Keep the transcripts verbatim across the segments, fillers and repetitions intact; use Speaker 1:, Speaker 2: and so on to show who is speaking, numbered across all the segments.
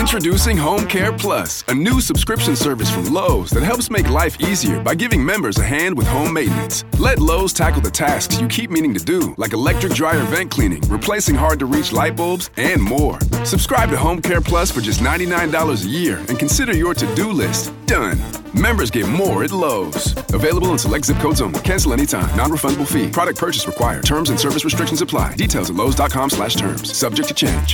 Speaker 1: Introducing Home Care Plus, a new subscription service from Lowe's that helps make life easier by giving members a hand with home maintenance. Let Lowe's tackle the tasks you keep meaning to do, like electric dryer vent cleaning, replacing hard-to-reach light bulbs, and more. Subscribe to Home Care Plus for just ninety-nine dollars a year and consider your to-do list done. Members get more at Lowe's. Available in select zip codes only. Cancel anytime. Non-refundable fee. Product purchase required. Terms and service restrictions apply. Details at lowes.com slash terms. Subject to change.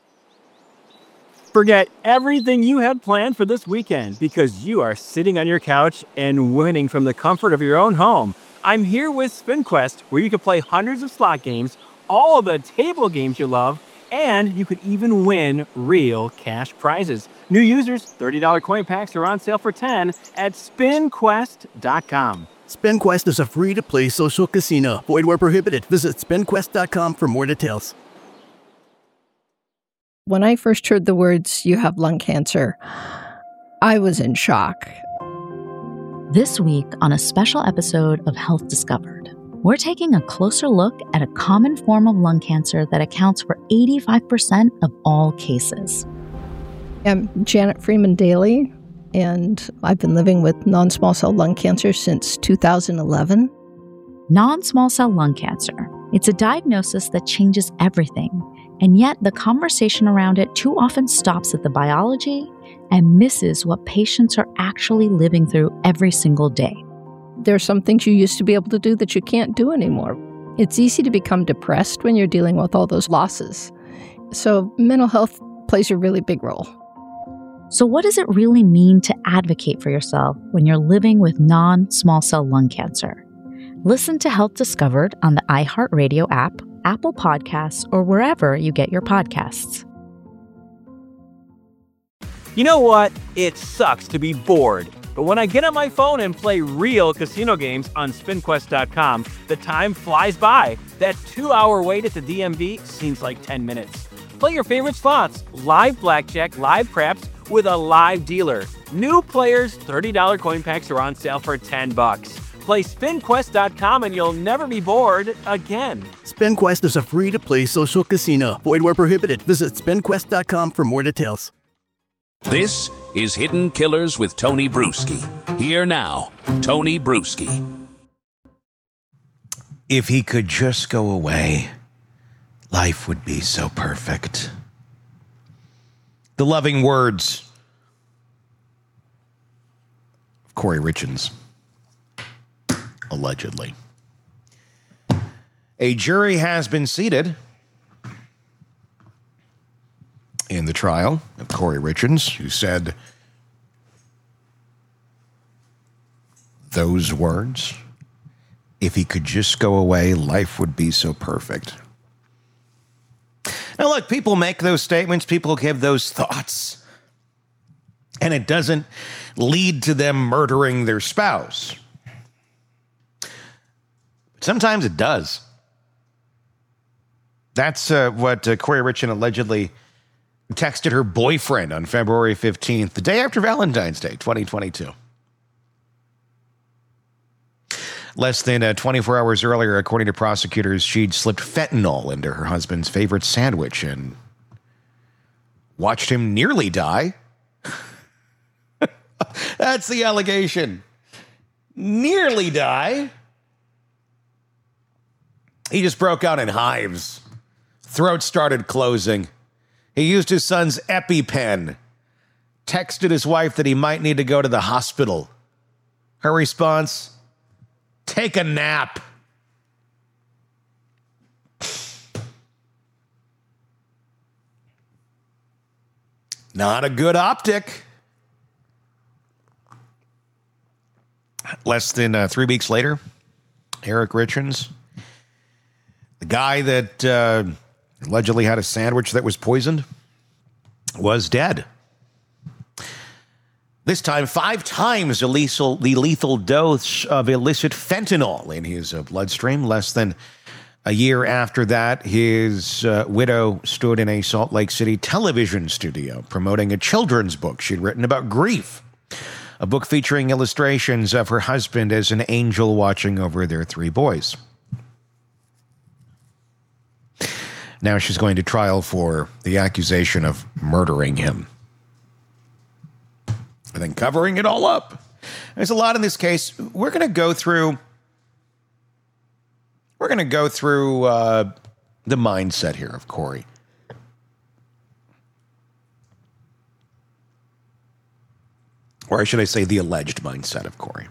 Speaker 2: Forget everything you had planned for this weekend because you are sitting on your couch and winning from the comfort of your own home. I'm here with SpinQuest, where you can play hundreds of slot games, all of the table games you love, and you could even win real cash prizes. New users, thirty dollars coin packs are on sale for ten dollars at spin quest dot com.
Speaker 3: SpinQuest is a free-to-play social casino. Void where prohibited. Visit spin quest dot com for more details.
Speaker 4: When I first heard the words, "you have lung cancer," I was in shock.
Speaker 5: This week on a special episode of Health Discovered, we're taking a closer look at a common form of lung cancer that accounts for eighty-five percent of all cases.
Speaker 4: I'm Janet Freeman Daly, and I've been living with non-small cell lung cancer since two thousand eleven.
Speaker 5: Non-small cell lung cancer. It's a diagnosis that changes everything. And yet, the conversation around it too often stops at the biology and misses what patients are actually living through every single day.
Speaker 4: There are some things you used to be able to do that you can't do anymore. It's easy to become depressed when you're dealing with all those losses. So mental health plays a really big role.
Speaker 5: So what does it really mean to advocate for yourself when you're living with non-small cell lung cancer? Listen to Health Discovered on the iHeartRadio app, Apple Podcasts, or wherever you get your podcasts.
Speaker 2: You know what? It sucks to be bored. But when I get on my phone and play real casino games on spin quest dot com, the time flies by. That two-hour wait at the D M V seems like ten minutes. Play your favorite slots, live blackjack, live craps, with a live dealer. New players, thirty dollars coin packs are on sale for ten bucks. Play spin quest dot com and you'll never be bored again.
Speaker 3: SpinQuest is a free-to-play social casino. Void where prohibited. Visit spin quest dot com for more details.
Speaker 6: This is Hidden Killers with Tony Bruschi. Here now, Tony Bruschi.
Speaker 7: If he could just go away, life would be so perfect. The loving words of Corey Richins. Allegedly. A jury has been seated in the trial of Corey Richins, who said those words, "If he could just go away, life would be so perfect." Now, look, people make those statements, people give those thoughts, and it doesn't lead to them murdering their spouse. Sometimes it does. That's uh, what uh, Corey Richin allegedly texted her boyfriend on February fifteenth, the day after Valentine's Day, twenty twenty-two. Less than uh, twenty-four hours earlier, according to prosecutors, she'd slipped fentanyl into her husband's favorite sandwich and watched him nearly die. That's the allegation. Nearly die. He just broke out in hives. Throat started closing. He used his son's EpiPen. Texted his wife that he might need to go to the hospital. Her response, "Take a nap." Not a good optic. Less than uh, three weeks later, Eric Richins, the guy that uh, allegedly had a sandwich that was poisoned, was dead. This time, five times the lethal, the lethal dose of illicit fentanyl in his uh, bloodstream. Less than a year after that, his uh, widow stood in a Salt Lake City television studio promoting a children's book she'd written about grief. A book featuring illustrations of her husband as an angel watching over their three boys. Now she's going to trial for the accusation of murdering him. and then covering it all up. There's a lot in this case. We're going to go through, we're going to go through uh, the mindset here of Corey. Or should I say the alleged mindset of Corey.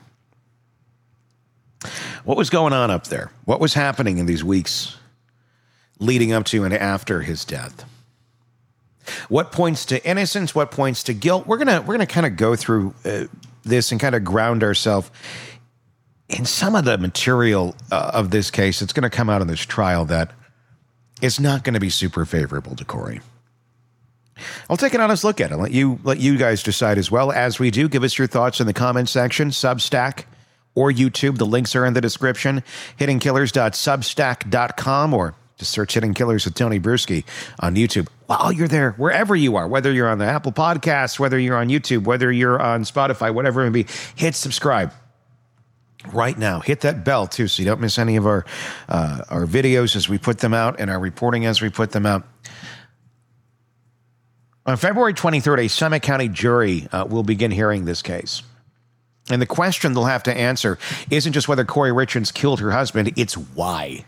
Speaker 7: What was going on up there? What was happening in these weeks leading up to and after his death? What points to innocence? What points to guilt? We're gonna we're gonna kind of go through uh, this and kind of ground ourselves in some of the material uh, of this case. It's going to come out in this trial that is not going to be super favorable to Corey. I'll take an honest look at it. Let you let you guys decide as well. As we do, give us your thoughts in the comment section, Substack or YouTube. The links are in the description. hidden killers dot substack dot com, or just search Hidden Killers with Tony Bruschi on YouTube. While you're there, wherever you are, whether you're on the Apple Podcasts, whether you're on YouTube, whether you're on Spotify, whatever it may be, hit subscribe right now. Hit that bell, too, so you don't miss any of our, uh, our videos as we put them out and our reporting as we put them out. On February twenty-third, a Summit County jury uh, will begin hearing this case. And the question they'll have to answer isn't just whether Corey Richards killed her husband, it's why.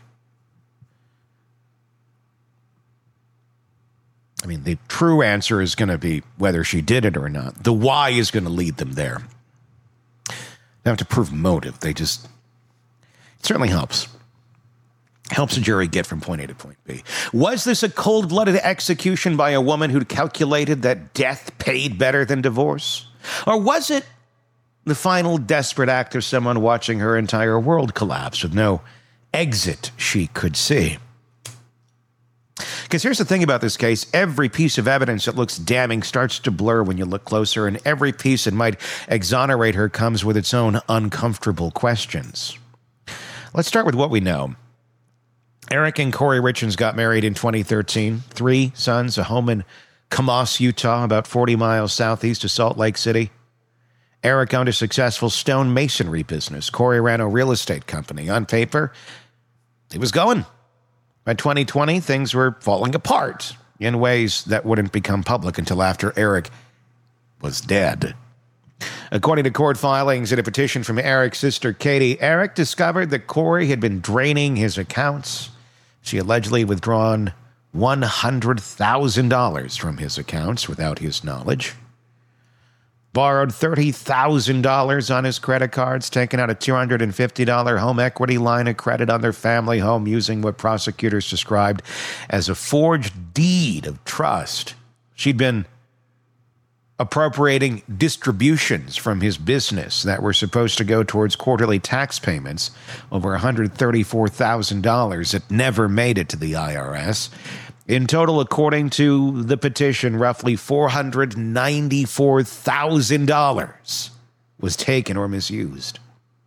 Speaker 7: I mean, the true answer is going to be whether she did it or not. The why is going to lead them there. They don't have to prove motive. They just, it certainly helps. Helps a jury get from point A to point B. Was this a cold-blooded execution by a woman who'd calculated that death paid better than divorce? Or was it the final desperate act of someone watching her entire world collapse with no exit she could see? Because here's the thing about this case. Every piece of evidence that looks damning starts to blur when you look closer, and every piece that might exonerate her comes with its own uncomfortable questions. Let's start with what we know. Eric and Corey Richards got married in twenty thirteen. Three sons, a home in Kamas, Utah, about forty miles southeast of Salt Lake City. Eric owned a successful stone masonry business. Corey ran a real estate company. On paper, he was going. By twenty twenty, things were falling apart in ways that wouldn't become public until after Eric was dead. According to court filings and a petition from Eric's sister, Katie, Eric discovered that Corey had been draining his accounts. She allegedly withdrawn one hundred thousand dollars from his accounts without his knowledge. Borrowed thirty thousand dollars on his credit cards, taken out a two hundred fifty dollars home equity line of credit on their family home using what prosecutors described as a forged deed of trust. She'd been appropriating distributions from his business that were supposed to go towards quarterly tax payments, over one hundred thirty-four thousand dollars that never made it to the I R S. In total, according to the petition, roughly four hundred ninety-four thousand dollars was taken or misused.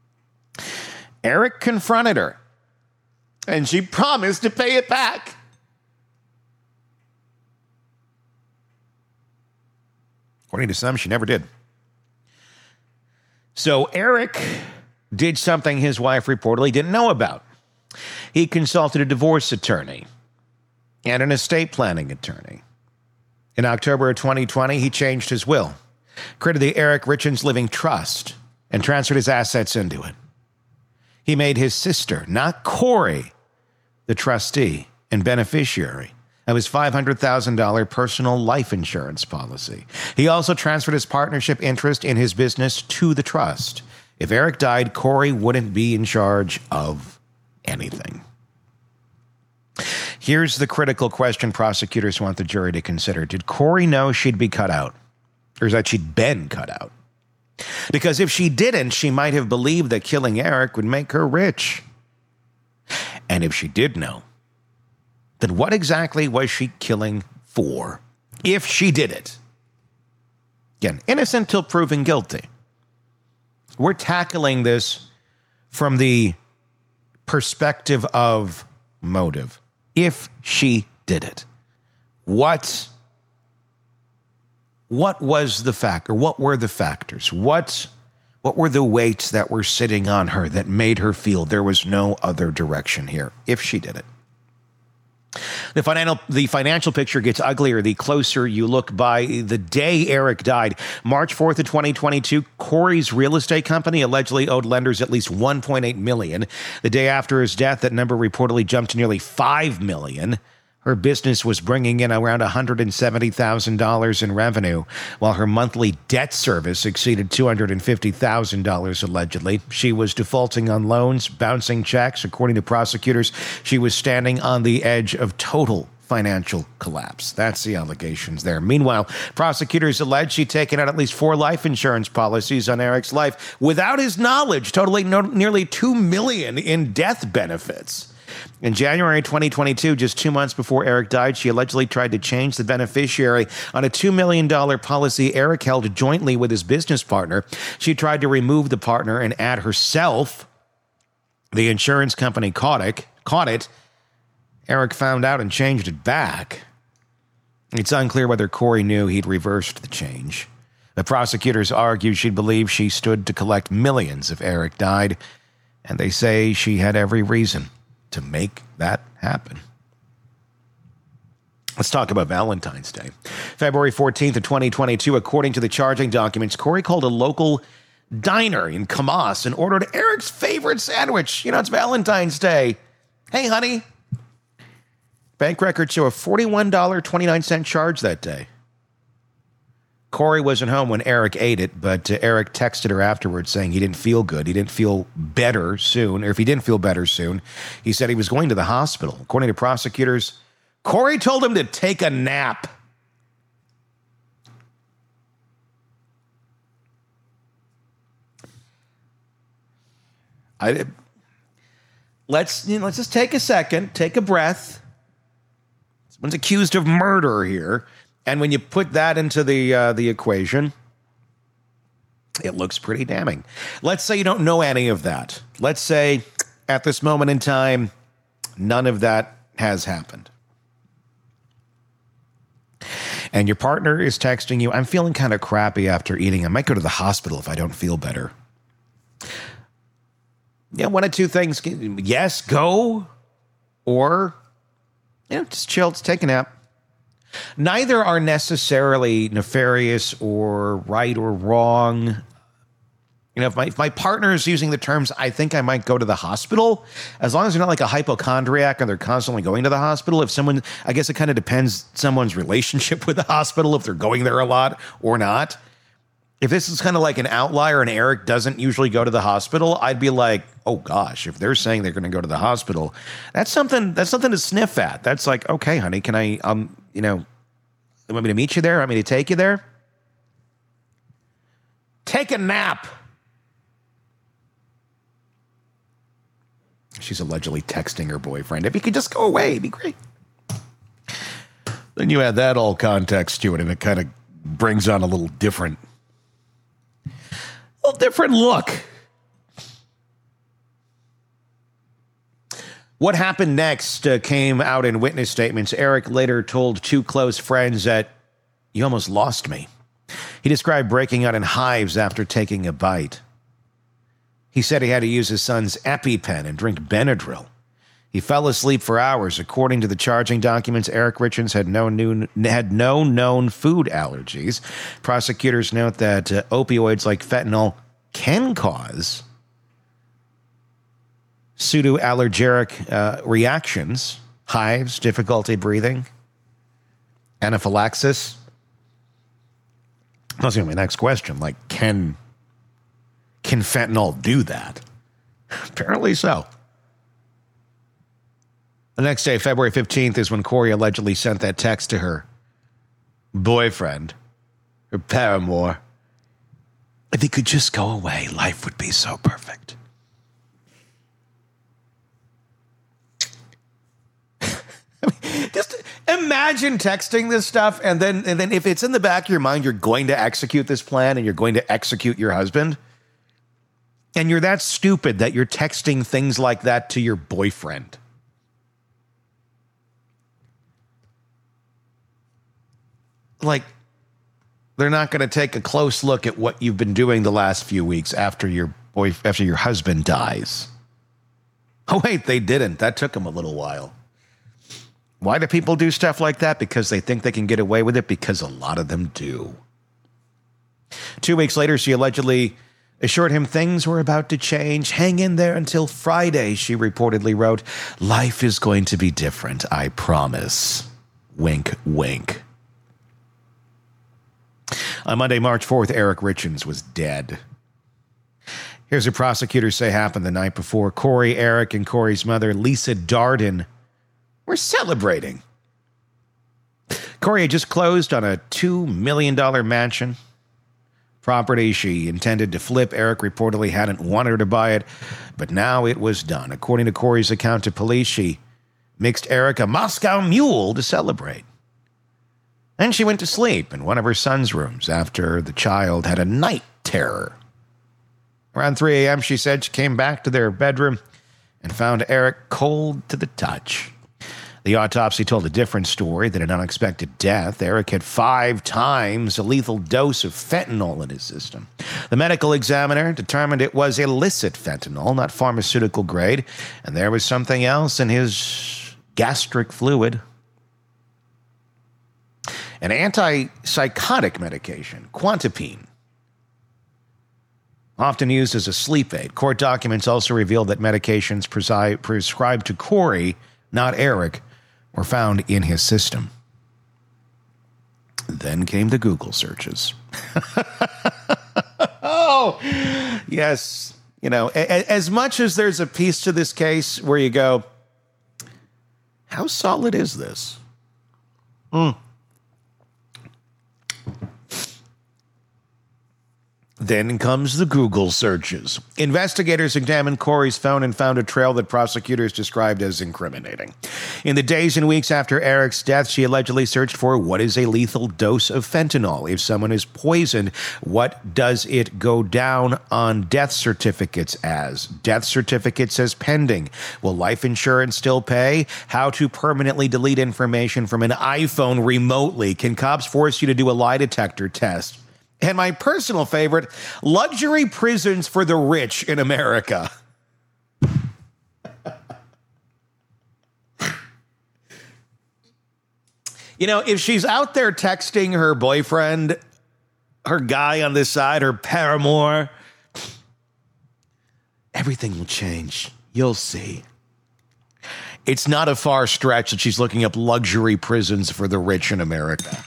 Speaker 7: Eric confronted her, and she promised to pay it back. According to some, she never did. So Eric did something his wife reportedly didn't know about. He consulted a divorce attorney and an estate planning attorney. In October of twenty twenty, he changed his will, created the Eric Richards Living Trust, and transferred his assets into it. He made his sister, not Corey, the trustee and beneficiary of his five hundred thousand dollars personal life insurance policy. He also transferred his partnership interest in his business to the trust. If Eric died, Corey wouldn't be in charge of anything. Here's the critical question prosecutors want the jury to consider. Did Corey know she'd be cut out? Or that she'd been cut out? Because if she didn't, she might have believed that killing Eric would make her rich. And if she did know, then what exactly was she killing for, if she did it? Again, innocent till proven guilty. We're tackling this from the perspective of motive. If she did it, what, what was the fact, or what were the factors? What, what were the weights that were sitting on her that made her feel there was no other direction here, if she did it? The financial, the financial picture gets uglier the closer you look. By the day Eric died, March fourth of twenty twenty-two, Corey's real estate company allegedly owed lenders at least one point eight million dollars. The day after his death, that number reportedly jumped to nearly five million dollars. Her business was bringing in around one hundred seventy thousand dollars in revenue, while her monthly debt service exceeded two hundred fifty thousand dollars allegedly. She was defaulting on loans, bouncing checks. According to prosecutors, she was standing on the edge of total financial collapse. That's the allegations there. Meanwhile, prosecutors allege she'd taken out at least four life insurance policies on Eric's life without his knowledge, totaling no- nearly two million dollars in death benefits. In January twenty twenty-two, just two months before Eric died, she allegedly tried to change the beneficiary on a two million dollars policy Eric held jointly with his business partner. She tried to remove the partner and add herself. The insurance company caught it. Caught it. Eric found out and changed it back. It's unclear whether Corey knew he'd reversed the change. The prosecutors argue she believed she stood to collect millions if Eric died, and they say she had every reason to make that happen. Let's talk about Valentine's Day. February fourteenth of twenty twenty-two, according to the charging documents, Corey called a local diner in Camas and ordered Eric's favorite sandwich. You know, it's Valentine's Day. Hey, honey. Bank records show a forty-one dollars and twenty-nine cents charge that day. Corey wasn't home when Eric ate it, but uh, Eric texted her afterwards saying he didn't feel good. He didn't feel better soon, or if he didn't feel better soon, he said he was going to the hospital. According to prosecutors, Corey told him to take a nap. I, let's, you know, let's just take a second, take a breath. Someone's accused of murder here. And when you put that into the uh, the equation, it looks pretty damning. Let's say you don't know any of that. Let's say at this moment in time, none of that has happened. And your partner is texting you, I'm feeling kind of crappy after eating. I might go to the hospital if I don't feel better. Yeah, one of two things. Yes, go. Or, you know, just chill, just take a nap. Neither are necessarily nefarious or right or wrong. You know, if my, if my partner is using the terms, I think I might go to the hospital, as long as they're not like a hypochondriac and they're constantly going to the hospital. If someone, I guess it kind of depends someone's relationship with the hospital, if they're going there a lot or not. If this is kind of like an outlier and Eric doesn't usually go to the hospital, I'd be like, oh gosh, if they're saying they're going to go to the hospital, that's something, that's something to sniff at. That's like, okay, honey, can I, um, you know, you want me to meet you there? Want me to take you there? Take a nap. She's allegedly texting her boyfriend. If he could just go away, it'd be great. Then you add that all context to it, and it kind of brings on a little different, a little different look. What happened next uh, came out in witness statements. Eric later told two close friends that, you almost lost me. He described breaking out in hives after taking a bite. He said he had to use his son's EpiPen and drink Benadryl. He fell asleep for hours. According to the charging documents, Eric Richards had no, new, had no known food allergies. Prosecutors note that uh, opioids like fentanyl can cause pseudo-allergenic uh, reactions, hives, difficulty breathing, anaphylaxis. That's going to be my next question. Like, can, can fentanyl do that? Apparently so. The next day, February fifteenth, is when Corey allegedly sent that text to her boyfriend, her paramour. If he could just go away, life would be so perfect. Just imagine texting this stuff, and then and then if it's in the back of your mind, you're going to execute this plan and you're going to execute your husband, and you're that stupid that you're texting things like that to your boyfriend. Like, they're not going to take a close look at what you've been doing the last few weeks after your boy after your husband dies. Oh, wait, they didn't. That took them a little while. Why do people do stuff like that? Because they think they can get away with it, because a lot of them do. Two weeks later, she allegedly assured him things were about to change. Hang in there until Friday, she reportedly wrote. Life is going to be different, I promise. Wink, wink. On Monday, March fourth, Eric Richins was dead. Here's what prosecutors say happened the night before. Corey, Eric, and Corey's mother, Lisa Darden, were celebrating. Corey had just closed on a two million dollars mansion property she intended to flip. Eric reportedly hadn't wanted her to buy it, but now it was done. According to Corey's account to police, she mixed Eric a Moscow Mule to celebrate. Then she went to sleep in one of her son's rooms after the child had a night terror. Around three a.m., she said she came back to their bedroom and found Eric cold to the touch. The autopsy told a different story, that an unexpected death. Eric had five times a lethal dose of fentanyl in his system. The medical examiner determined it was illicit fentanyl, not pharmaceutical grade, and there was something else in his gastric fluid. An antipsychotic medication, Quantapine, often used as a sleep aid. Court documents also revealed that medications presi- prescribed to Corey, not Eric, were found in his system. Then came the Google searches. Oh, yes. You know, a- as much as there's a piece to this case where you go, how solid is this? Hmm. Then comes the Google searches. Investigators examined Corey's phone and found a trail that prosecutors described as incriminating. In the days and weeks after Eric's death, she allegedly searched for what is a lethal dose of fentanyl. If someone is poisoned, what does it go down on death certificates as? Death certificate says pending. Will life insurance still pay? How to permanently delete information from an iPhone remotely? Can cops force you to do a lie detector test? And my personal favorite, luxury prisons for the rich in America. You know, if she's out there texting her boyfriend, her guy on this side, her paramour, everything will change. You'll see. It's not a far stretch that she's looking up luxury prisons for the rich in America.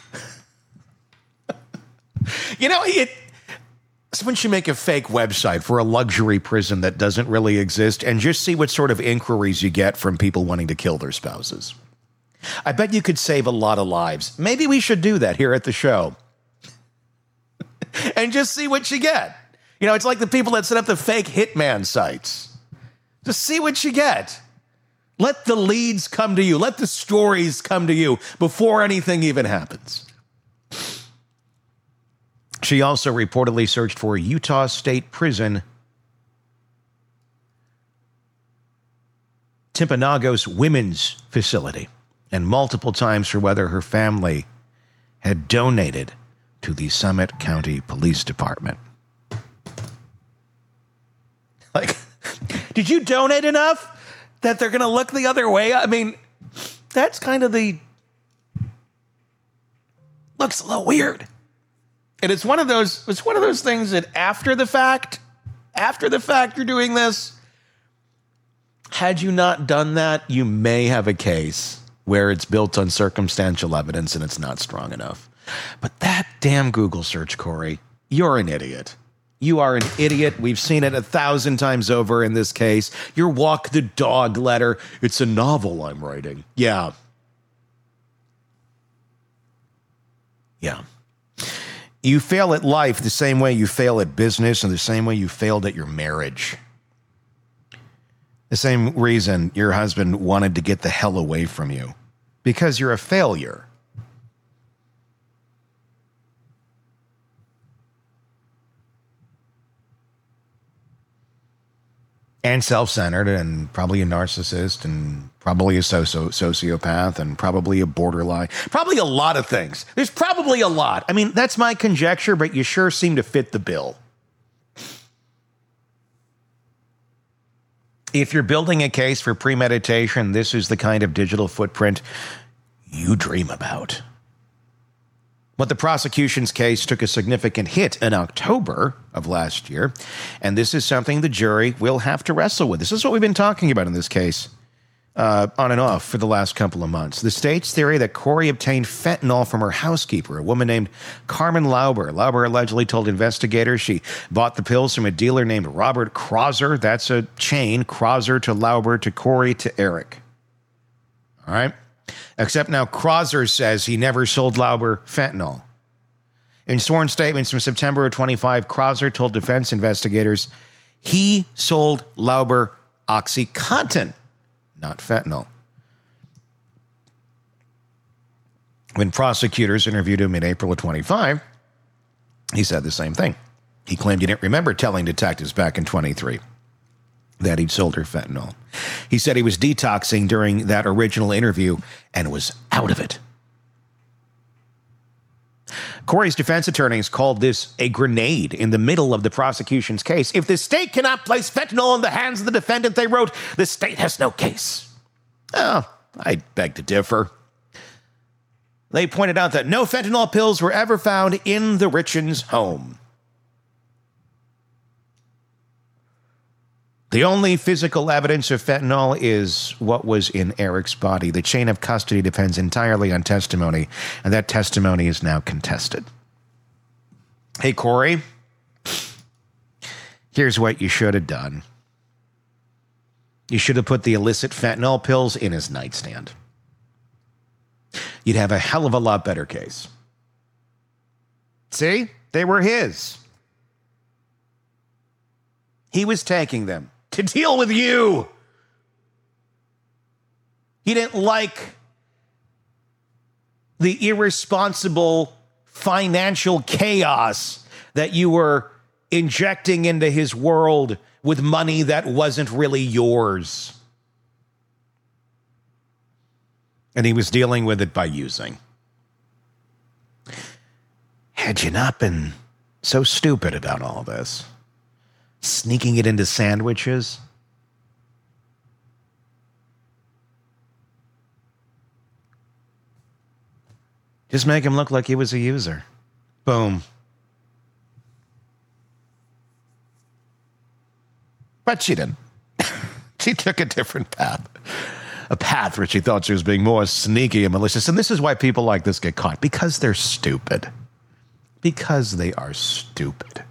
Speaker 7: You know, it, someone should make a fake website for a luxury prison that doesn't really exist and just see what sort of inquiries you get from people wanting to kill their spouses. I bet you could save a lot of lives. Maybe we should do that here at the show. And just see what you get. You know, it's like the people that set up the fake hitman sites. Just see what you get. Let the leads come to you. Let the stories come to you before anything even happens. She also reportedly searched for a Utah State Prison, Timpanogos Women's Facility, and multiple times for whether her family had donated to the Summit County Police Department. Like, did you donate enough that they're going to look the other way? I mean, that's kind of the... looks a little weird. And it's one of those, it's one of those things that after the fact, after the fact you're doing this, had you not done that, you may have a case where it's built on circumstantial evidence and it's not strong enough. But that damn Google search, Corey, you're an idiot. You are an idiot. We've seen it a thousand times over in this case. Your walk the dog letter. It's a novel I'm writing. Yeah. Yeah. You fail at life the same way you fail at business and the same way you failed at your marriage. The same reason your husband wanted to get the hell away from you. Because you're a failure. And self-centered and probably a narcissist and probably a socio- sociopath and probably a borderline. Probably a lot of things. There's probably a lot. I mean, that's my conjecture, but you sure seem to fit the bill. If you're building a case for premeditation, this is the kind of digital footprint you dream about. But the prosecution's case took a significant hit in October of last year, and this is something the jury will have to wrestle with. This is what we've been talking about in this case, uh, on and off for the last couple of months. The state's theory that Corey obtained fentanyl from her housekeeper, a woman named Carmen Lauber. Lauber allegedly told investigators she bought the pills from a dealer named Robert Krauser. That's a chain, Krauser to Lauber to Corey to Eric. All right? Except now Krauser says he never sold Lauber fentanyl. In sworn statements from September of twenty-five, Krauser told defense investigators he sold Lauber OxyContin, not fentanyl. When prosecutors interviewed him in April of twenty-five, he said the same thing. He claimed he didn't remember telling detectives back in twenty-three that he'd sold her fentanyl. He said he was detoxing during that original interview and was out of it. Corey's defense attorneys called this a grenade in the middle of the prosecution's case. If the state cannot place fentanyl in the hands of the defendant, they wrote, the state has no case. Oh, I beg to differ. They pointed out that no fentanyl pills were ever found in the Richens' home. The only physical evidence of fentanyl is what was in Eric's body. The chain of custody depends entirely on testimony, and that testimony is now contested. Hey, Corey, here's what you should have done. You should have put the illicit fentanyl pills in his nightstand. You'd have a hell of a lot better case. See? They were his. He was taking them to deal with you. He didn't like the irresponsible financial chaos that you were injecting into his world with money that wasn't really yours. And he was dealing with it by using. Had you not been so stupid about all this, sneaking it into sandwiches, just make him look like he was a user. Boom. But she didn't. She took a different path. A path where she thought she was being more sneaky and malicious. And this is why people like this get caught. Because they're stupid. Because they are stupid.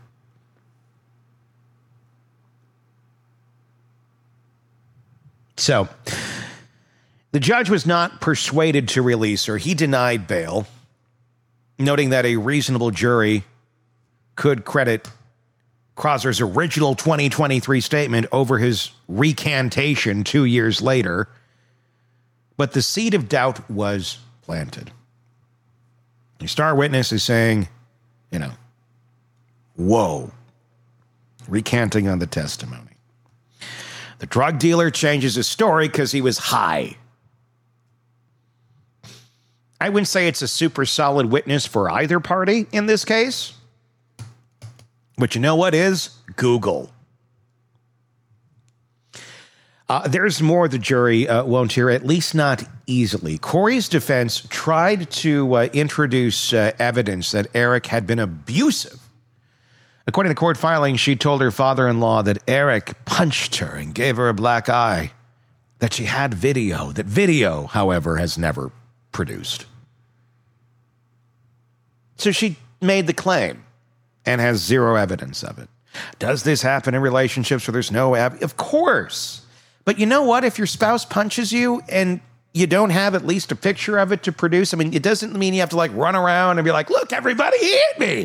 Speaker 7: So, the judge was not persuaded to release her. He denied bail, noting that a reasonable jury could credit Krauser's original twenty twenty-three statement over his recantation two years later. But the seed of doubt was planted. The star witness is saying, you know, whoa, recanting on the testimony. The drug dealer changes his story because he was high. I wouldn't say it's a super solid witness for either party in this case. But you know what is? Google. Uh, there's more the jury uh, won't hear, at least not easily. Corey's defense tried to uh, introduce uh, evidence that Eric had been abusive. According to court filings, she told her father-in-law that Eric punched her and gave her a black eye, that she had video, that video, however, has never produced. So she made the claim and has zero evidence of it. Does this happen in relationships where there's no evidence? Of course. But you know what? If your spouse punches you and you don't have at least a picture of it to produce, I mean, it doesn't mean you have to like run around and be like, look, everybody, he hit me.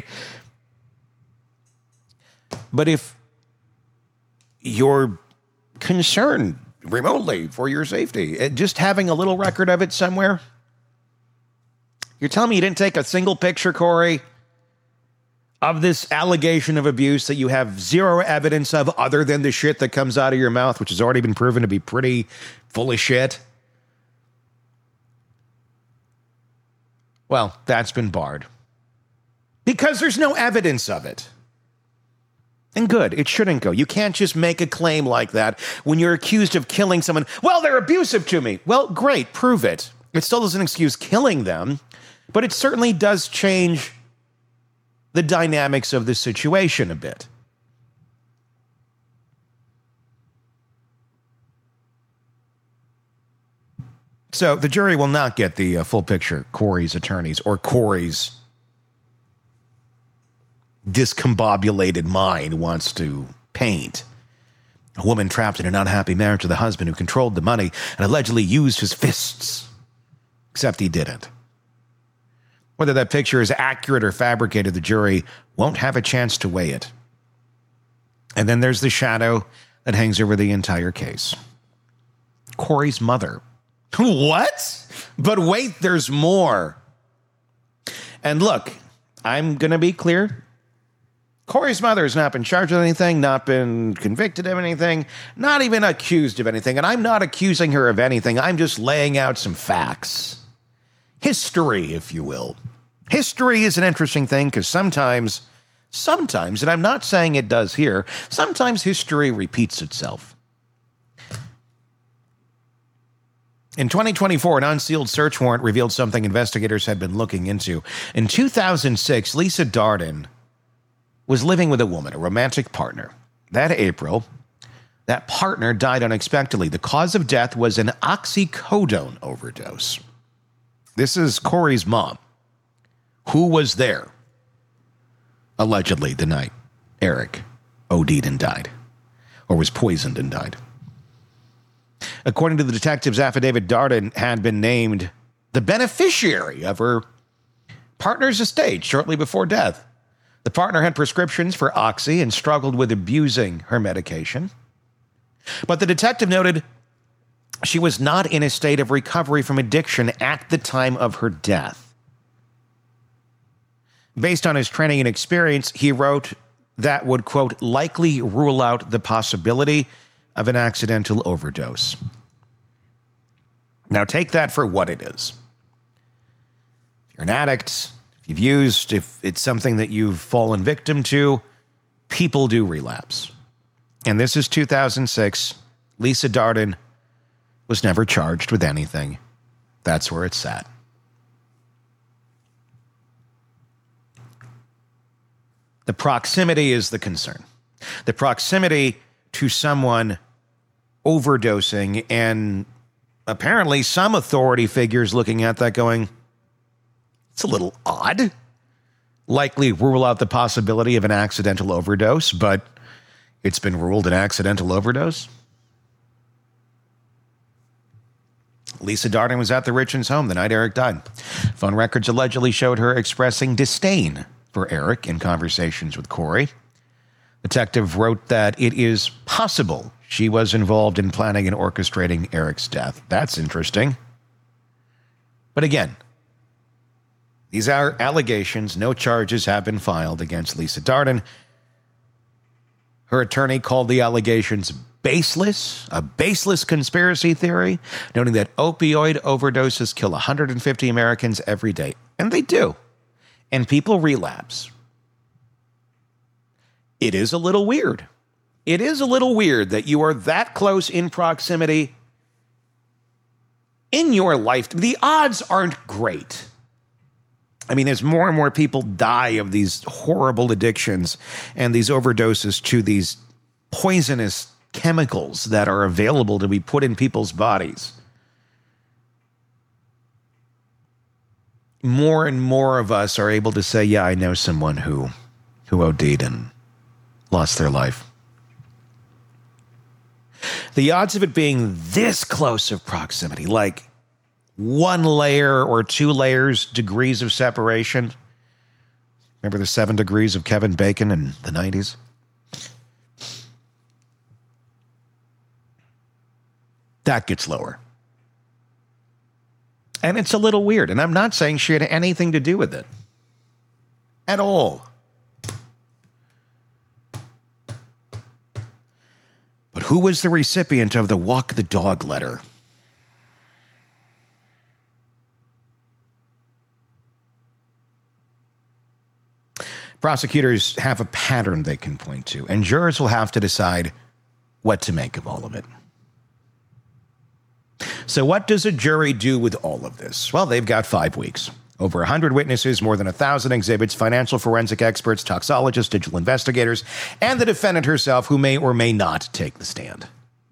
Speaker 7: But if you're concerned remotely for your safety, just having a little record of it somewhere, you're telling me you didn't take a single picture, Corey, of this allegation of abuse that you have zero evidence of other than the shit that comes out of your mouth, which has already been proven to be pretty full of shit? Well, that's been barred. Because there's no evidence of it. And good, it shouldn't go. You can't just make a claim like that when you're accused of killing someone. Well, they're abusive to me. Well, great, prove it. It still doesn't excuse killing them, but it certainly does change the dynamics of the situation a bit. So the jury will not get the uh, full picture Corey's attorneys or Corey's discombobulated mind wants to paint. A woman trapped in an unhappy marriage with a husband who controlled the money and allegedly used his fists. Except he didn't. Whether that picture is accurate or fabricated, the jury won't have a chance to weigh it. And then there's the shadow that hangs over the entire case. Corey's mother. What? But wait, there's more. And look, I'm going to be clear. Corey's mother has not been charged with anything, not been convicted of anything, not even accused of anything. And I'm not accusing her of anything. I'm just laying out some facts. History, if you will. History is an interesting thing because sometimes, sometimes, and I'm not saying it does here, sometimes history repeats itself. In twenty twenty-four, an unsealed search warrant revealed something investigators had been looking into. In two thousand six, Lisa Darden was living with a woman, a romantic partner. That April, that partner died unexpectedly. The cause of death was an oxycodone overdose. This is Corey's mom, who was there, allegedly, the night Eric OD'd and died, or was poisoned and died. According to the detective's affidavit, Darden had been named the beneficiary of her partner's estate shortly before death. The partner had prescriptions for oxy and struggled with abusing her medication. But the detective noted she was not in a state of recovery from addiction at the time of her death. Based on his training and experience, he wrote that would, quote, likely rule out the possibility of an accidental overdose. Now take that for what it is. If you're an addict, if you've used, if it's something that you've fallen victim to, people do relapse. And this is two thousand six. Lisa Darden was never charged with anything. That's where it's at. The proximity is the concern. The proximity to someone overdosing, and apparently some authority figures looking at that going, it's a little odd. Likely rule out the possibility of an accidental overdose, but it's been ruled an accidental overdose. Lisa Darden was at the Richens home the night Eric died. Phone records allegedly showed her expressing disdain for Eric in conversations with Corey. Detective wrote that it is possible she was involved in planning and orchestrating Eric's death. That's interesting. But again, these are allegations. No charges have been filed against Lisa Darden. Her attorney called the allegations baseless, a baseless conspiracy theory, noting that opioid overdoses kill one hundred fifty Americans every day. And they do. And people relapse. It is a little weird. It is a little weird that you are that close in proximity in your life. The odds aren't great. I mean, as more and more people die of these horrible addictions and these overdoses to these poisonous chemicals that are available to be put in people's bodies, more and more of us are able to say, yeah, I know someone who, who OD'd and lost their life. The odds of it being this close of proximity, like one layer or two layers, degrees of separation. Remember the seven degrees of Kevin Bacon in the nineties? That gets lower. And it's a little weird. And I'm not saying she had anything to do with it. At all. But who was the recipient of the walk the dog letter? Prosecutors have a pattern they can point to, and jurors will have to decide what to make of all of it. So what does a jury do with all of this? Well, they've got five weeks. Over one hundred witnesses, more than one thousand exhibits, financial forensic experts, toxologists, digital investigators, and the defendant herself, who may or may not take the stand.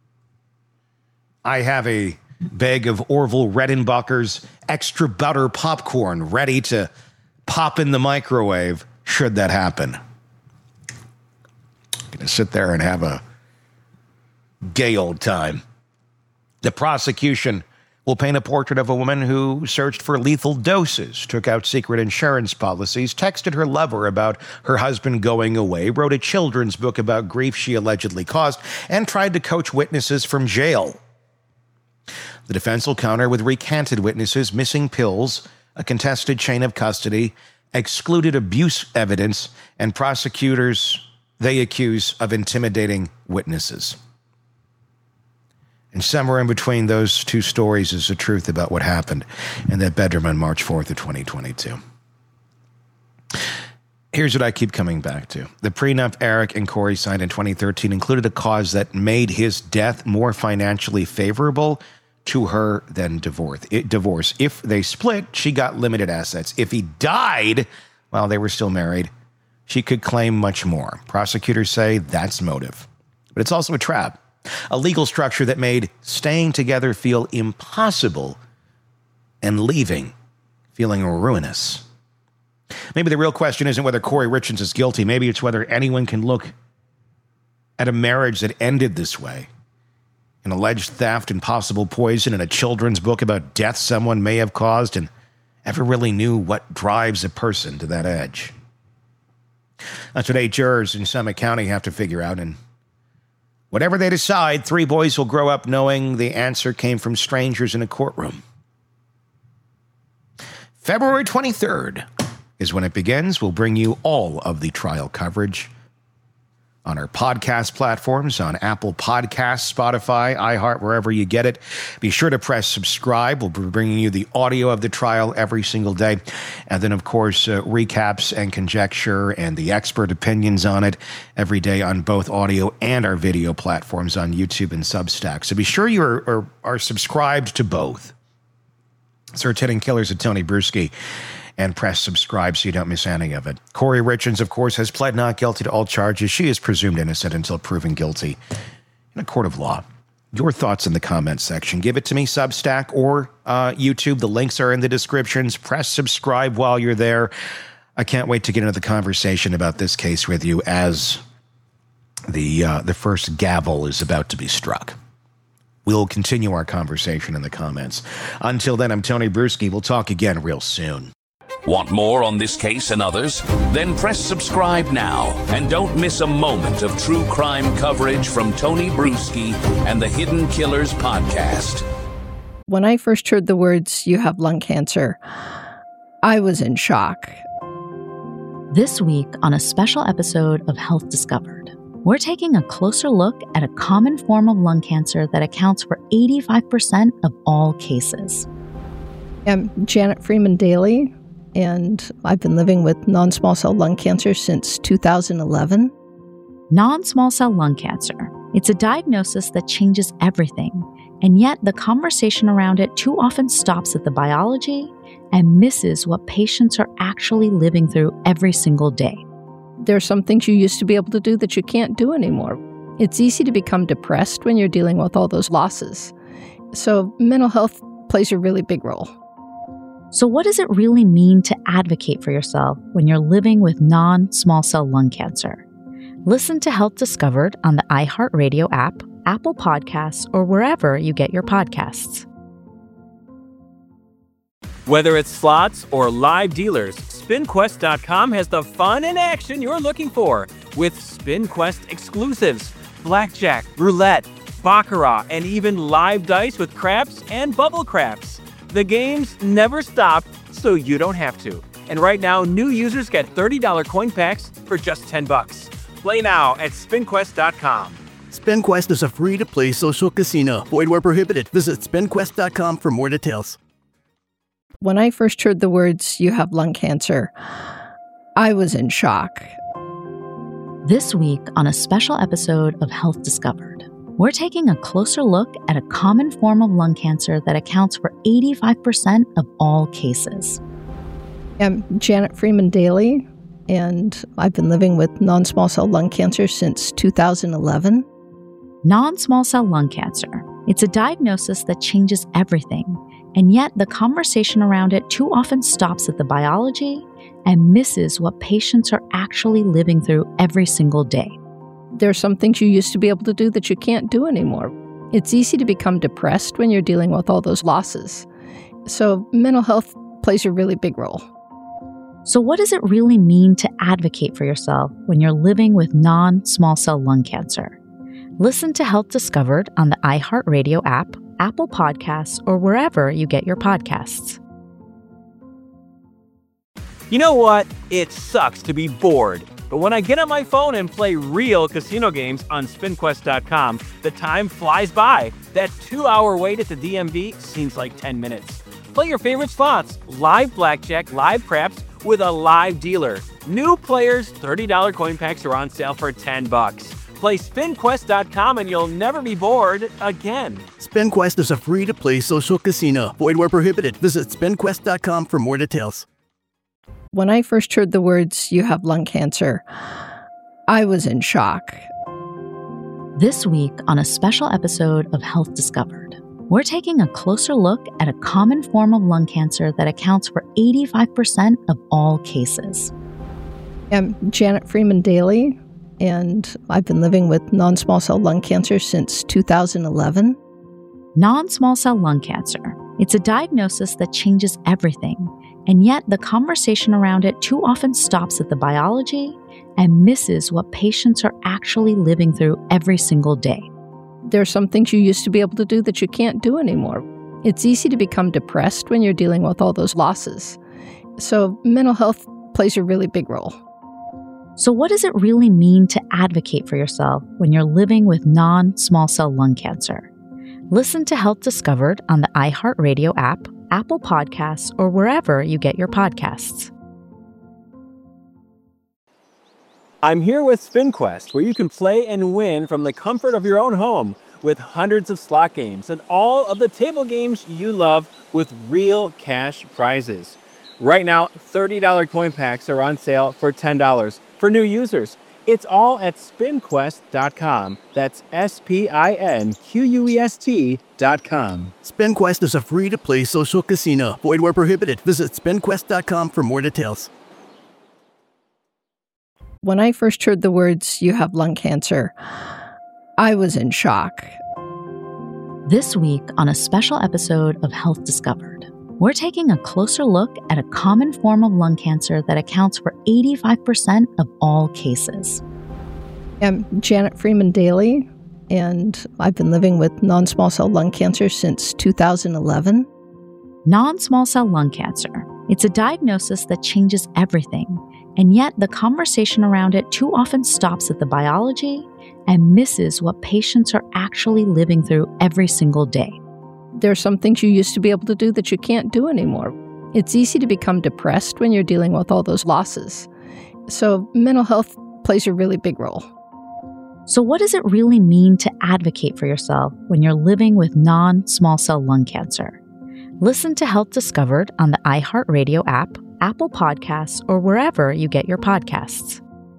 Speaker 7: I have a bag of Orville Redenbacher's extra butter popcorn ready to pop in the microwave should that happen. I'm going to sit there and have a gay old time. The prosecution will paint a portrait of a woman who searched for lethal doses, took out secret insurance policies, texted her lover about her husband going away, wrote a children's book about grief she allegedly caused, and tried to coach witnesses from jail. The defense will counter with recanted witnesses, missing pills, a contested chain of custody, excluded abuse evidence, and prosecutors they accuse of intimidating witnesses. And somewhere in between those two stories is the truth about what happened in that bedroom on March fourth of twenty twenty-two. Here's what I keep coming back to. The prenup Eric and Corey signed in twenty thirteen included a clause that made his death more financially favorable to her than divorce. It, divorce. If they split, she got limited assets. If he died while they were still married, she could claim much more. Prosecutors say that's motive. But it's also a trap. A legal structure that made staying together feel impossible and leaving feeling ruinous. Maybe the real question isn't whether Corey Richards is guilty. Maybe it's whether anyone can look at a marriage that ended this way. An alleged theft and possible poison in a children's book about death someone may have caused, and ever really knew what drives a person to that edge. That's what eight jurors in Summit County have to figure out, and whatever they decide, three boys will grow up knowing the answer came from strangers in a courtroom. February twenty-third is when it begins. We'll bring you all of the trial coverage on our podcast platforms, on Apple Podcasts, Spotify, iHeart, wherever you get it. Be sure to press subscribe. We'll be bringing you the audio of the trial every single day. And then, of course, uh, recaps and conjecture and the expert opinions on it every day on both audio and our video platforms on YouTube and Substack. So be sure you are, are, are subscribed to both. Search Hidden Killers at Tony Bruschi and press subscribe so you don't miss any of it. Corey Richards, of course, has pled not guilty to all charges. She is presumed innocent until proven guilty in a court of law. Your thoughts in the comments section. Give it to me, Substack or uh, YouTube. The links are in the descriptions. Press subscribe while you're there. I can't wait to get into the conversation about this case with you as the uh, the first gavel is about to be struck. We'll continue our conversation in the comments. Until then, I'm Tony Bruschi. We'll talk again real soon.
Speaker 6: Want more on this case and others? Then press subscribe now and don't miss a moment of true crime coverage from Tony Bruschi and the Hidden Killers podcast.
Speaker 4: When I first heard the words, "you have lung cancer," I was in shock.
Speaker 5: This week on a special episode of Health Discovered, we're taking a closer look at a common form of lung cancer that accounts for eighty-five percent of all cases.
Speaker 4: I'm Janet Freeman Daly, and I've been living with non-small cell lung cancer since two thousand eleven.
Speaker 5: Non-small cell lung cancer. It's a diagnosis that changes everything, and yet the conversation around it too often stops at the biology and misses what patients are actually living through every single day.
Speaker 4: There are some things you used to be able to do that you can't do anymore. It's easy to become depressed when you're dealing with all those losses. So mental health plays a really big role.
Speaker 5: So what does it really mean to advocate for yourself when you're living with non-small cell lung cancer? Listen to Health Discovered on the iHeartRadio app, Apple Podcasts, or wherever you get your podcasts.
Speaker 2: Whether it's slots or live dealers, Spin Quest dot com has the fun and action you're looking for with SpinQuest exclusives, blackjack, roulette, baccarat, and even live dice with craps and bubble craps. The games never stop, so you don't have to. And right now, new users get thirty dollars coin packs for just ten bucks. Play now at Spin Quest dot com.
Speaker 3: SpinQuest is a free-to-play social casino. Void where prohibited. Visit Spin Quest dot com for more details.
Speaker 4: When I first heard the words, "you have lung cancer," I was in shock.
Speaker 5: This week on a special episode of Health Discovered, We're taking a closer look at a common form of lung cancer that accounts for eighty-five percent of all cases.
Speaker 4: I'm Janet Freeman Daly, and I've been living with non-small cell lung cancer since two thousand eleven.
Speaker 5: Non-small cell lung cancer. It's a diagnosis that changes everything, and yet the conversation around it too often stops at the biology and misses what patients are actually living through every single day.
Speaker 4: There are some things you used to be able to do that you can't do anymore. It's easy to become depressed when you're dealing with all those losses. So mental health plays a really big role.
Speaker 5: So what does it really mean to advocate for yourself when you're living with non-small cell lung cancer? Listen to Health Discovered on the iHeartRadio app, Apple Podcasts, or wherever you get your podcasts.
Speaker 2: You know what? It sucks to be bored. But when I get on my phone and play real casino games on spin quest dot com, the time flies by. That two-hour wait at the D M V seems like ten minutes. Play your favorite slots, live blackjack, live craps, with a live dealer. New players, thirty dollars coin packs are on sale for ten bucks. Play spin quest dot com and you'll never be bored again.
Speaker 3: SpinQuest is a free-to-play social casino. Void where prohibited. Visit spin quest dot com for more details.
Speaker 4: When I first heard the words, "you have lung cancer," I was in shock.
Speaker 5: This week on a special episode of Health Discovered, we're taking a closer look at a common form of lung cancer that accounts for eighty-five percent of all cases.
Speaker 4: I'm Janet Freeman Daly, and I've been living with non-small cell lung cancer since two thousand eleven.
Speaker 5: Non-small cell lung cancer. It's a diagnosis that changes everything, and yet the conversation around it too often stops at the biology and misses what patients are actually living through every single day.
Speaker 4: There are some things you used to be able to do that you can't do anymore. It's easy to become depressed when you're dealing with all those losses. So mental health plays a really big role.
Speaker 5: So what does it really mean to advocate for yourself when you're living with non-small cell lung cancer? Listen to Health Discovered on the iHeartRadio app, Apple Podcasts, or wherever you get your podcasts.
Speaker 2: I'm here with SpinQuest, where you can play and win from the comfort of your own home with hundreds of slot games and all of the table games you love with real cash prizes. Right now, thirty dollars coin packs are on sale for ten dollars for new users. It's all at spin quest dot com. That's S P I N Q U E S T dot com.
Speaker 3: SpinQuest is a free-to-play social casino. Void where prohibited. Visit spin quest dot com for more details.
Speaker 4: When I first heard the words, "you have lung cancer," I was in shock.
Speaker 5: This week on a special episode of Health Discovered, we're taking a closer look at a common form of lung cancer that accounts for eighty-five percent of all cases.
Speaker 4: I'm Janet Freeman Daly, and I've been living with non-small cell lung cancer since two thousand eleven.
Speaker 5: Non-small cell lung cancer. It's a diagnosis that changes everything, and yet the conversation around it too often stops at the biology and misses what patients are actually living through every single day.
Speaker 4: There are some things you used to be able to do that you can't do anymore. It's easy to become depressed when you're dealing with all those losses. So mental health plays a really big role.
Speaker 5: So what does it really mean to advocate for yourself when you're living with non-small cell lung cancer? Listen to Health Discovered on the iHeartRadio app, Apple Podcasts, or wherever you get your podcasts.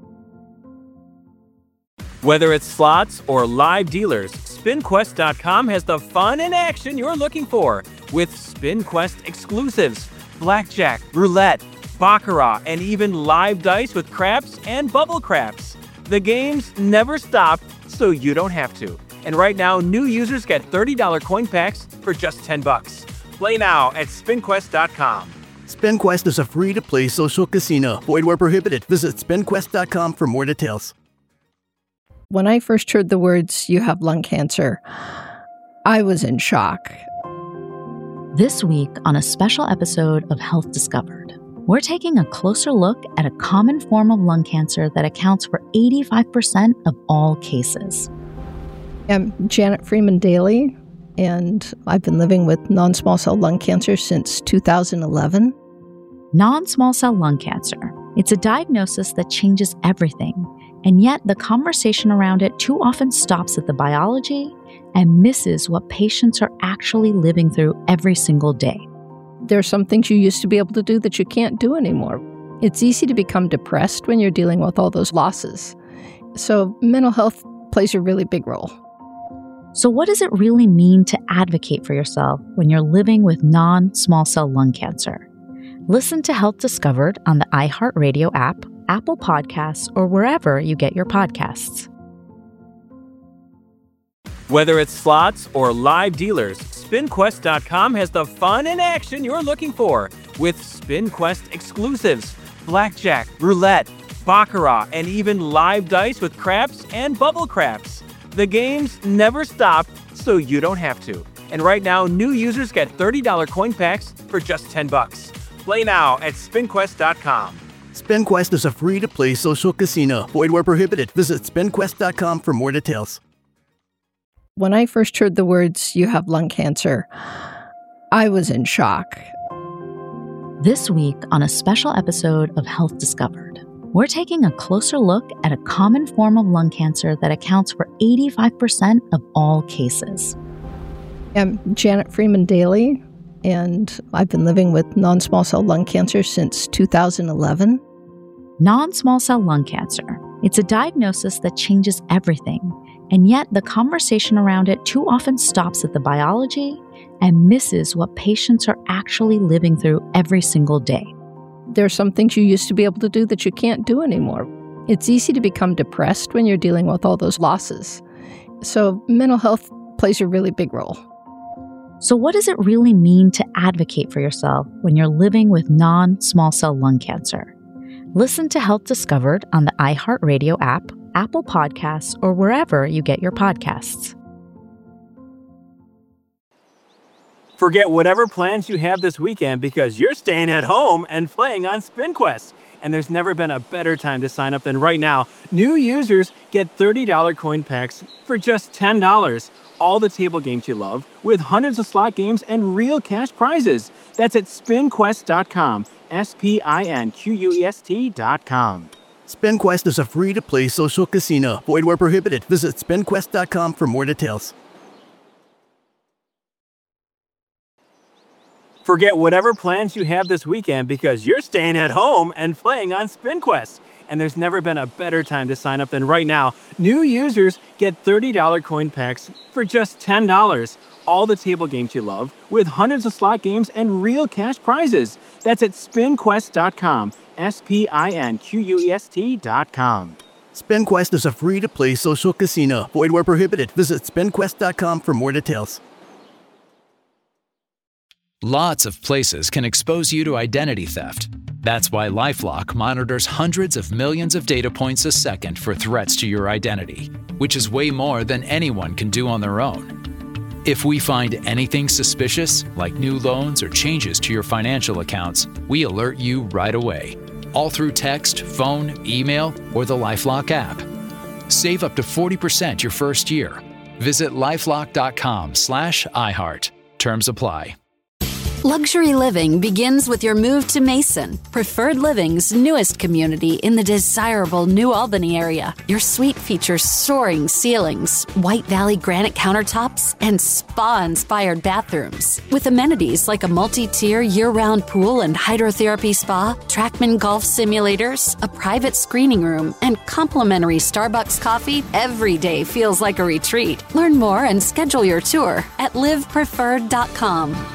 Speaker 2: Whether it's slots or live dealers, spin quest dot com has the fun and action you're looking for with SpinQuest exclusives, blackjack, roulette, baccarat, and even live dice with craps and bubble craps. The games never stop, so you don't have to. And right now, new users get thirty dollars coin packs for just ten bucks. Play now at spin quest dot com.
Speaker 3: SpinQuest is a free-to-play social casino. Void where prohibited. Visit spin quest dot com for more details.
Speaker 4: When I first heard the words, "you have lung cancer," I was in shock.
Speaker 5: This week on a special episode of Health Discovered, we're taking a closer look at a common form of lung cancer that accounts for eighty-five percent of all cases.
Speaker 4: I'm Janet Freeman Daly, and I've been living with non-small cell lung cancer since two thousand eleven.
Speaker 5: Non-small cell lung cancer. It's a diagnosis that changes everything, and yet the conversation around it too often stops at the biology and misses what patients are actually living through every single day.
Speaker 4: There are some things you used to be able to do that you can't do anymore. It's easy to become depressed when you're dealing with all those losses. So mental health plays a really big role.
Speaker 5: So what does it really mean to advocate for yourself when you're living with non-small cell lung cancer? Listen to Health Discovered on the iHeartRadio app, Apple Podcasts, or wherever you get your podcasts.
Speaker 2: Whether it's slots or live dealers, spin quest dot com has the fun and action you're looking for with SpinQuest exclusives, blackjack, roulette, baccarat, and even live dice with craps and bubble craps. The games never stop, so you don't have to. And right now, new users get thirty dollars coin packs for just ten bucks. Play now at spin quest dot com.
Speaker 3: SpinQuest is a free-to-play social casino. Void where prohibited. Visit spin quest dot com for more details.
Speaker 4: When I first heard the words, "you have lung cancer," I was in shock.
Speaker 5: This week on a special episode of Health Discovered, we're taking a closer look at a common form of lung cancer that accounts for eighty-five percent of all cases.
Speaker 4: I'm Janet Freeman Daly, and I've been living with non-small cell lung cancer since two thousand eleven.
Speaker 5: Non-small cell lung cancer. It's a diagnosis that changes everything, and yet the conversation around it too often stops at the biology and misses what patients are actually living through every single day.
Speaker 4: There are some things you used to be able to do that you can't do anymore. It's easy to become depressed when you're dealing with all those losses. So mental health plays a really big role.
Speaker 5: So what does it really mean to advocate for yourself when you're living with non-small cell lung cancer? Listen to Health Discovered on the iHeartRadio app, Apple Podcasts, or wherever you get your podcasts.
Speaker 2: Forget whatever plans you have this weekend because you're staying at home and playing on SpinQuest. And there's never been a better time to sign up than right now. New users get thirty dollars coin packs for just ten dollars. All the table games you love with hundreds of slot games and real cash prizes. That's at spin quest dot com. S P I N Q U E S T dot com.
Speaker 3: SpinQuest is a free-to-play social casino. Void where prohibited. Visit spin quest dot com for more details.
Speaker 2: Forget whatever plans you have this weekend because you're staying at home and playing on SpinQuest. And there's never been a better time to sign up than right now. New users get thirty dollars coin packs for just ten dollars. All the table games you love with hundreds of slot games and real cash prizes. That's at spin quest dot com. S P I N Q U E S T dot com.
Speaker 3: SpinQuest is a free-to-play social casino. Void where prohibited. Visit spin quest dot com for more details.
Speaker 8: Lots of places can expose you to identity theft. That's why LifeLock monitors hundreds of millions of data points a second for threats to your identity, which is way more than anyone can do on their own. If we find anything suspicious, like new loans or changes to your financial accounts, we alert you right away, all through text, phone, email, or the LifeLock app. Save up to forty percent your first year. Visit lifelock dot com slash iHeart. Terms apply.
Speaker 9: Luxury living begins with your move to Mason, Preferred Living's newest community in the desirable New Albany area. Your suite features soaring ceilings, White Valley granite countertops, and spa-inspired bathrooms. With amenities like a multi-tier year-round pool and hydrotherapy spa, Trackman golf simulators, a private screening room, and complimentary Starbucks coffee, every day feels like a retreat. Learn more and schedule your tour at live preferred dot com.